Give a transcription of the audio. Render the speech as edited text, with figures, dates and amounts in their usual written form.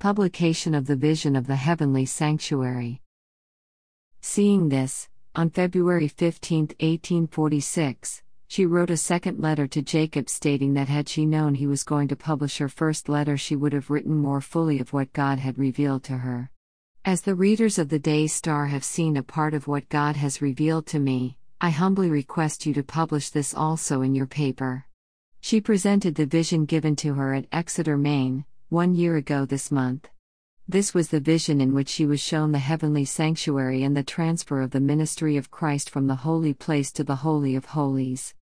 Publication of the Vision of the Heavenly Sanctuary. Seeing this, on February 15, 1846, she wrote a second letter to Jacob stating that had she known he was going to publish her first letter, she would have written more fully of what God had revealed to her. As the readers of the Day Star have seen a part of what God has revealed to me, I humbly request you to publish this also in your paper. She presented the vision given to her at Exeter, Maine, 1 year ago this month. This was the vision in which she was shown the heavenly sanctuary and the transfer of the ministry of Christ from the holy place to the Holy of Holies.